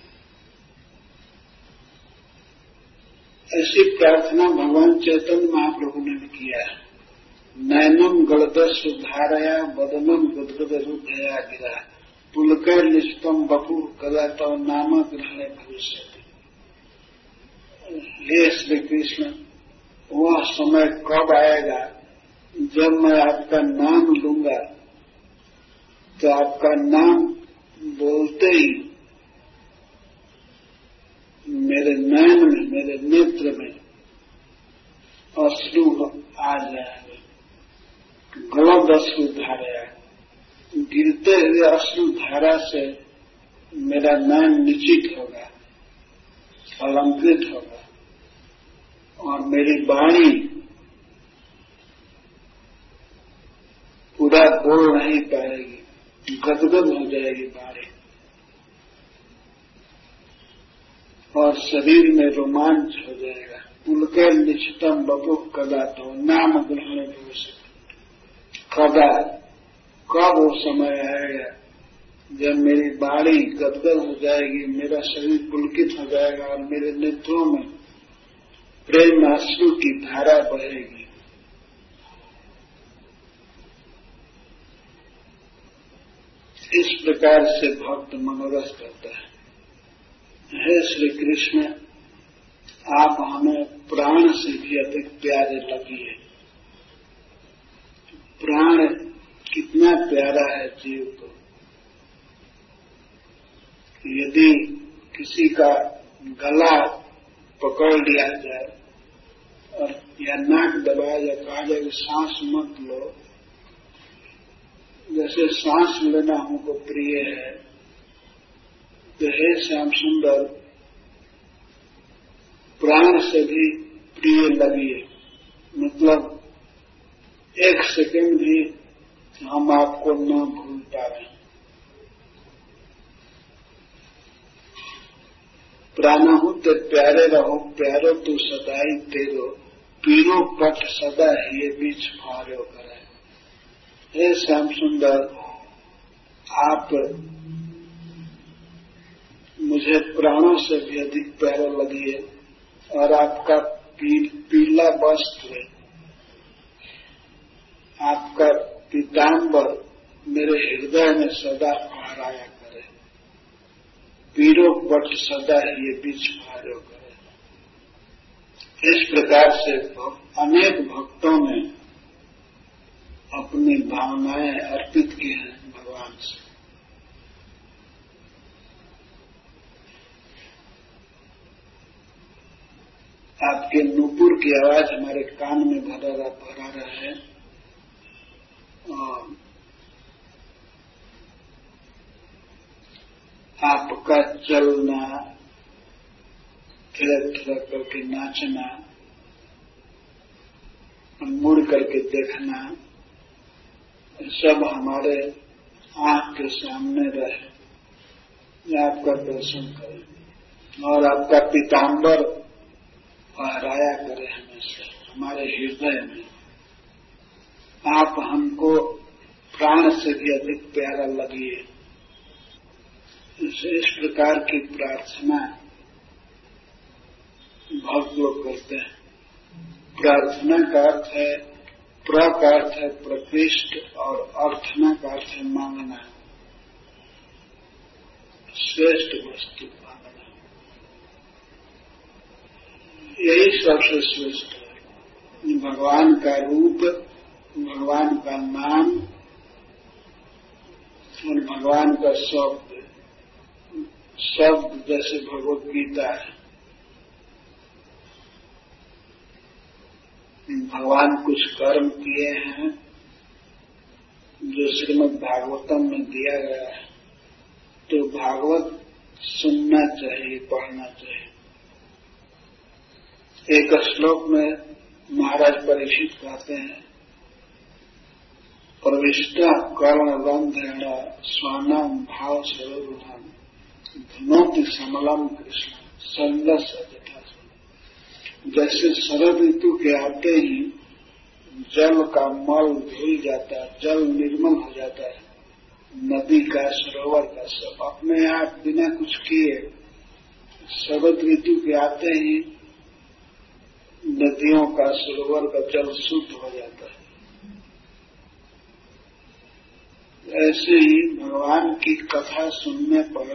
ऐसी प्रार्थना भगवान चैतन्य महाप्रभु ने भी किया है। नैनम गलदस धारया बदनम गुदगुद रूपया गिरा पुलकर निष्पम बपू कदा तो नाम ग्रहण भविष्य। हे श्री कृष्ण, वह समय कब आएगा जब मैं आपका नाम लूंगा तो आपका नाम बोलते ही मेरे नयन में, मेरे नेत्र में अश्रु आ जाएंगे। गलत अश्रु धारा, गिरते हुए अश्रु धारा से मेरा नयन निश्चित होगा, अलंकृत होगा, और मेरी वाणी पूरा बोल नहीं पाएगी, गदगद हो जाएगी वाणी, और शरीर में रोमांच हो जाएगा। पुलकर निश्चितम बपु कदा तो नाम ग्रहण भविष्य। कदा, कब वो समय आएगा जब मेरी वाणी गदगद हो जाएगी, मेरा शरीर पुलकित हो जाएगा और मेरे नेत्रों में प्रेम आंसू की धारा बहेगी। इस प्रकार से भक्त मनोरथ करता है। हे श्री कृष्ण, आप हमें प्राण से भी अधिक प्यारे लगिए। प्राण कितना प्यारा है जीव को। यदि किसी का गला पकड़ लिया जाए और या नाक दबाया जाए, कहा जाए कि सांस मत लो, जैसे सांस लेना हमको प्रिय है, तो हे श्याम सुंदर, प्राण से भी प्रिय लगिए। मतलब एक सेकंड भी हम आपको न भूल पाए। प्राणहु ते प्यारे रहो, प्यारो तू सदाई तेरो, पीरो पट सदा ही बीच फारो करे। हे श्याम सुंदर, आप मुझे प्राणों से भी अधिक प्यारा लगिए, और आपका पीला वस्त्र, आपका पीतांबर मेरे हृदय में सदा फहराया करे। पीरो पट सदा ही बीच फारो करे। इस प्रकार से अनेक भक्तों ने अपनी भावनाएं अर्पित की हैं भगवान से। आपके नूपुर की आवाज हमारे कान में भरा रहा है। आपका चलना, थिरक थिरक करके नाचना, मुड़ करके देखना, सब हमारे आंख के सामने रहे, आपका दर्शन करें और आपका पीताम्बर फहराया करे हमेशा हमारे हृदय में। आप हमको प्राण से भी अधिक प्यारा लगिए। इस प्रकार की प्रार्थना भक्त लोग करते हैं। प्रार्थना का अर्थ है, प्र का अर्थ है प्रकृष्ट और अर्थना का अर्थ है मांगना, श्रेष्ठ वस्तु मांगना। यही सबसे श्रेष्ठ है। भगवान का रूप, भगवान का नाम और भगवान का शब्द, शब्द जैसे भगवत गीता है। भगवान कुछ कर्म किए हैं जो श्रीमद् भागवतम में दिया गया है, तो भागवत सुनना चाहिए, पढ़ना चाहिए। एक श्लोक में महाराज परीक्षित कहते हैं, प्रविष्टा कर्णबंधेन स्वानाम भाव सरोरुधम धनोति समलम कृष्ण संदस जथा। जैसे शरद ऋतु के आते ही जल का मल धुल जाता है, जल निर्मल हो जाता है, नदी का, सरोवर का, सब अपने आप बिना कुछ किए शरद ऋतु के आते ही नदियों का, सरोवर का जल शुद्ध हो जाता है। ऐसे ही भगवान की कथा सुनने पर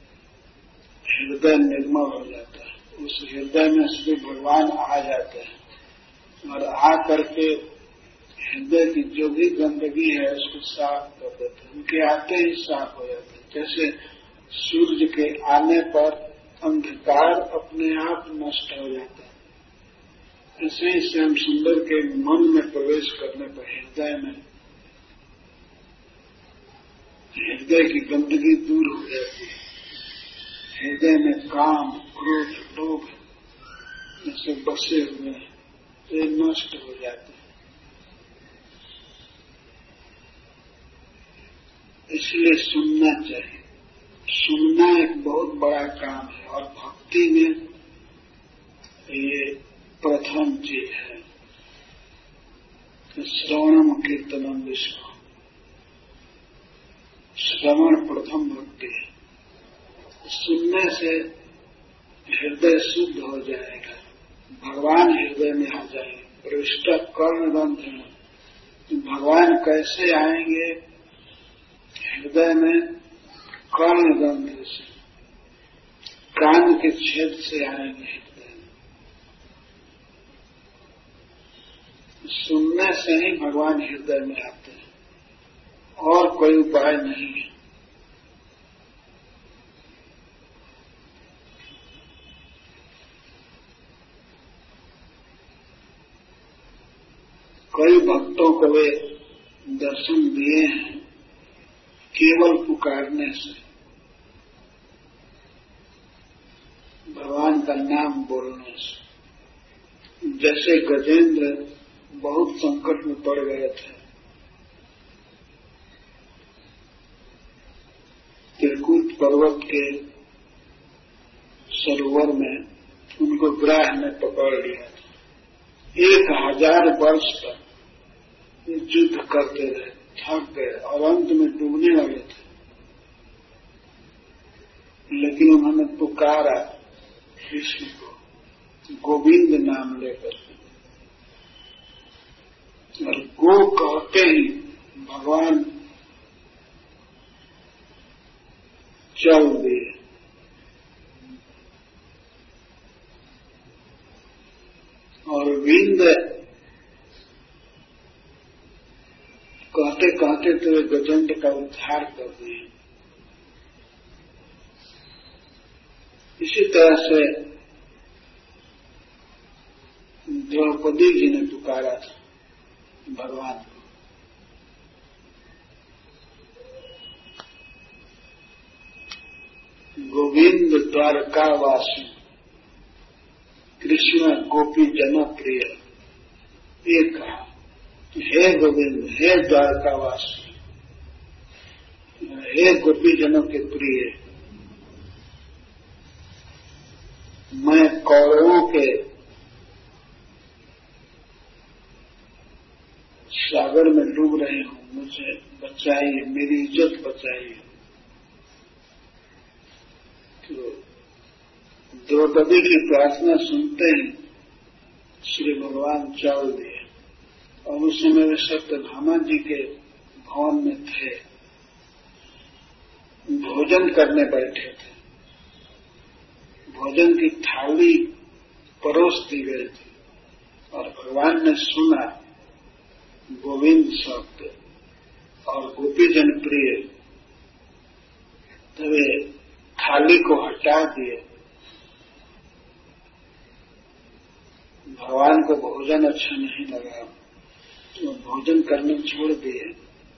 हृदय निर्मल हो जाता है। उस हृदय में श्री भगवान आ जाते हैं और आ करके हृदय की जो भी गंदगी है उसको साफ कर देते हैं। उनके आते ही साफ हो जाते हैं। जैसे सूर्य के आने पर अंधकार अपने आप नष्ट हो जाता है, ऐसे ही श्याम सुंदर के मन में प्रवेश करने पर हृदय की गंदगी दूर हो जाती है। हृदय में काम, क्रोध, लोभ जैसे बसे हुए हैं, ये नष्ट हो जाते हैं। इसलिए सुनना चाहिए। सुनना एक बहुत बड़ा काम है और भक्ति में ये प्रथम चीज है। श्रवणम कीर्तनम विष्णु, श्रवण प्रथम भक्ति है। सुनने से हृदय शुद्ध हो जाएगा, भगवान हृदय में आ जाएंगे। प्रविष्ट कर्णबंध, भगवान कैसे आएंगे हृदय में? कर्णबंध से, कान के छेद से आएंगे हृदय में। सुनने से ही भगवान हृदय में आते हैं, और कोई उपाय नहीं है। कई भक्तों को वे दर्शन दिए हैं केवल पुकारने से, भगवान का नाम बोलने से। जैसे गजेंद्र बहुत संकट में पड़ गए थे, त्रिकूट पर्वत के सरोवर में उनको ग्राह ने पकड़ लिया था। 1000 वर्ष तक युद्ध करते रहे, थक गए और अंत में डूबने वाले थे, लेकिन उन्होंने पुकारा कृष्ण को गोविंद नाम लेकर, और गो कहते ही भगवान चल दिए। और विंद कहते कहते तो वे गजेंद्र का उद्धार कर दिए। इसी तरह से द्रौपदी जी ने पुकारा था भगवान को। गोविंद द्वारकावासी कृष्ण गोपी जन प्रिय, ये कहा, हे गोविंद, हे द्वारकावासी, हे गोपी जनों के प्रिय, मैं कौरवों के सागर में डूब रही हूं, मुझे बचाइए, मेरी इज्जत बचाइए। तो द्रौपदी की प्रार्थना सुनते ही श्री भगवान चल दिए और उस समय वे सत्यभामा जी के भवन में थे, भोजन करने बैठे थे। भोजन की थाली परोस दी गई थी और भगवान ने सुना गोविंद शब्द और गोपी जन प्रिय, तो वे थाली को हटा दिए। भगवान को भोजन अच्छा नहीं लगा तो भोजन करने छोड़ दिए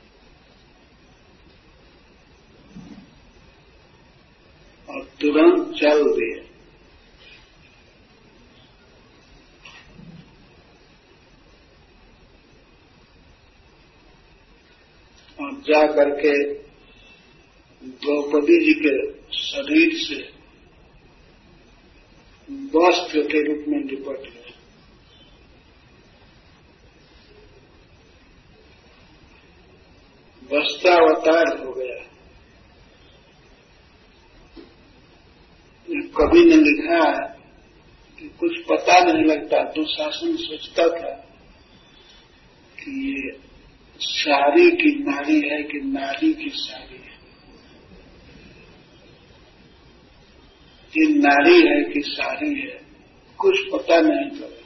और तुरंत चल दिए। और जा करके द्रौपदी जी के शरीर से वस्त्र के रूप में लिपट गए। वस्त्रावतार हो गया। कवि ने लिखा कि कुछ पता नहीं लगता, दुशासन सोचता था कि ये साड़ी की नारी है कि नारी की साड़ी है, ये नारी है कि साड़ी है, कुछ पता नहीं चला।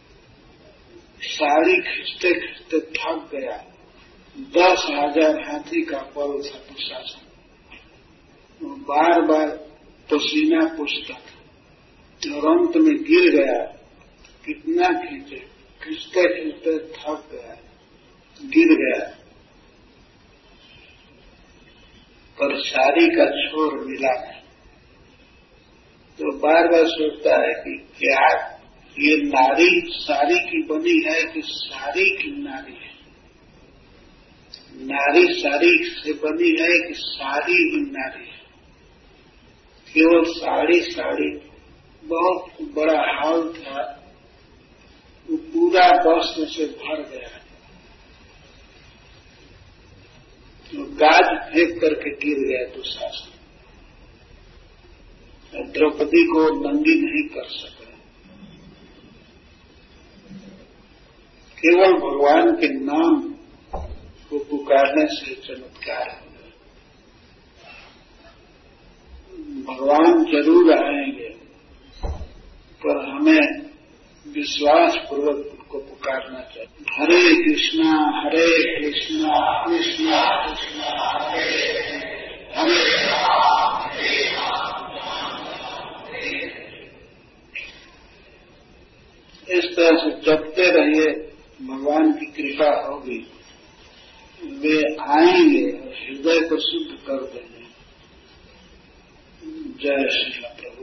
साड़ी खींचते खींचते थक गया। 10,000 हाथी का बल था दुशासन, वो बार बार पसीना पूछता था और अंत में गिर गया। कितना खींचे, खींचते खींचते थक गया, गिर गया, पर साड़ी का छोर मिला नहीं। तो बार बार सोचता है कि क्या ये नारी साड़ी की बनी है कि साड़ी की नारी है, नारी साड़ी से बनी है कि साड़ी ही नारी है। केवल साड़ी साड़ी, बहुत बड़ा हाल था, वो पूरा वस्त्र से भर गया। तो गाज फेंक करके गिर गया दुशासन। द्रौपदी को नंगी नहीं कर सका। केवल भगवान के नाम को पुकारने से चमत्कार हो गया। भगवान जरूर आएंगे, पर हमें विश्वास पूर्वक उनको पुकारना चाहिए। हरे कृष्णा कृष्णा कृष्णा हरे हरे इस तरह से जपते रहिए, भगवान की कृपा होगी, वे आएंगे और हृदय को शुद्ध कर देंगे। जय श्री कृष्ण।